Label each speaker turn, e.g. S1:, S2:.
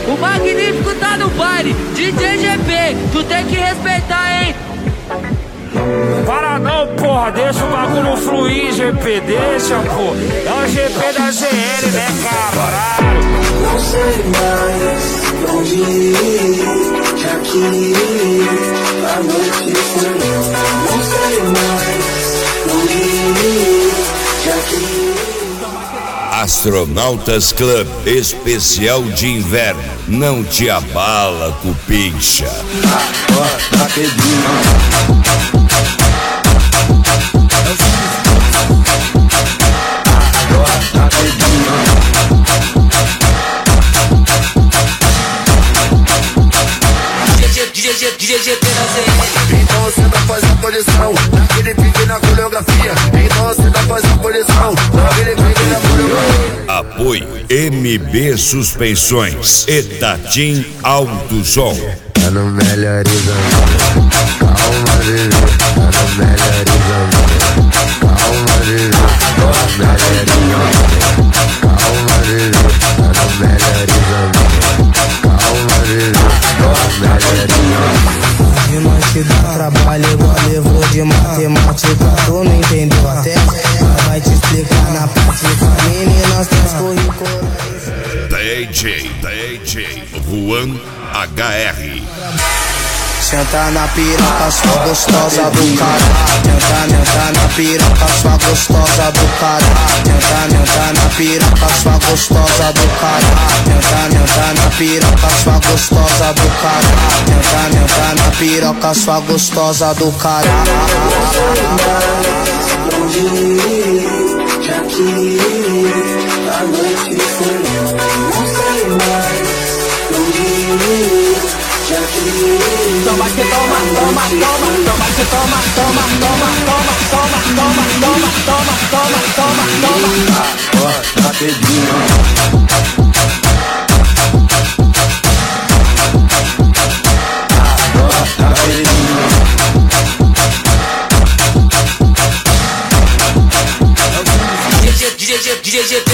S1: O magnífico tá no baile, DJ GP, tu tem que respeitar, hein?
S2: Para não, porra, deixa o bagulho fluir, GP, deixa, pô. É o GP da ZL, né, caralho?
S3: Não sei mais onde ir, já que a noite foi longa. Não sei mais onde ir, já que...
S4: Astronautas Club Especial de Inverno. Não te abala, cupincha.
S3: Na pedrinha. Então você tá fazendo posição naquele pique na coreografia. Então você tá fazendo posição naquele pique na coreografia.
S4: Apoio MB Suspensões e Tatim Alto Som.
S3: Tá no melhorizando, calma bebê. Tá no melhorizando, calma bebê. Tá no melhorizando, calma bebê. Tá no melhorizando, calma bebê. Tá no melhorizando.
S5: Rimas que dá trabalho igual levou de matemática. Tu não entendeu até? Vai te explicar na prática. Meninas tens currículo.
S4: DJ Juan HR.
S5: Senta na piroca, sua gostosa do cara. Tenta na piroca, sua gostosa do cara. Tenta na piroca, sua gostosa do cara. Tenta na piroca, sua gostosa do cara. Tenta na piroca, sua gostosa do cara.
S3: Já que a noite foi longa. Não sei mais onde ir, já que...
S1: Toma que toma, toma, toma, toma que toma, toma, toma, toma, toma, toma, toma, toma, toma, toma, toma.
S3: Na pedrinha. Na pedrinha.
S1: DJ